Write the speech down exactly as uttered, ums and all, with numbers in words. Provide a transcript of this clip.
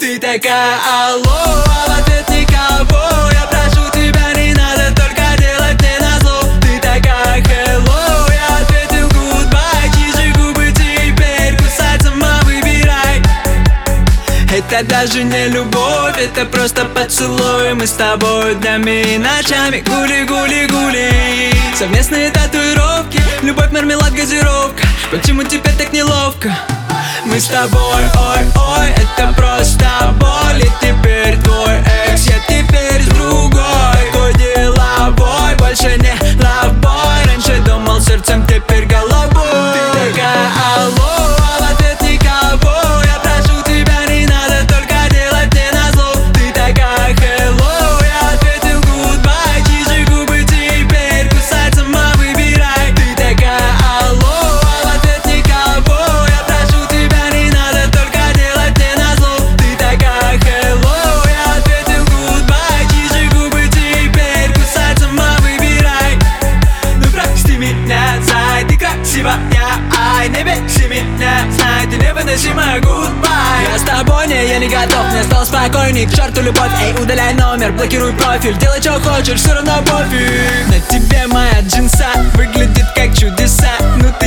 Ты такая алло, а в ответ никого. Я прошу тебя, не надо только делать мне назло. Ты такая hello, я ответил goodbye. Чьи же губы теперь кусать, сама выбирай. Это даже не любовь, это просто поцелуй. Мы с тобой днями и ночами гули-гули-гули. Совместные татуировки, любовь, мармелад, газировка. Почему теперь так неловко? Мы с тобой, ой-ой, это просто боль. И теперь твой экс, я теперь с другой. Такой деловой, больше не лавбой. Раньше думал сердцем, теперь головой. Ты такая алло, а в ответ никого. Я прошу тебя, не надо только делать мне назло. Ты такая hello, я ответил goodbye. Чьи же губы теперь кусать, сама выбирай. Ты такая алло, а в ответ никого. Я прошу тебя, не надо только делать мне назло. Ты такая hello, я ответил goodbye. Чьи же губы теперь кусать, сама выбирай. Ну прости меня, знай, ты красивая, ай, не беси меня, знай, ты невыносимая, goodbye. Я с тобой, не, я не готов, мне стало спокойней. К черту любовь, эй, удаляй номер, блокируй профиль. Делай, что хочешь, все равно пофиг. На тебе моя джинса выглядит как чудеса. Ну ты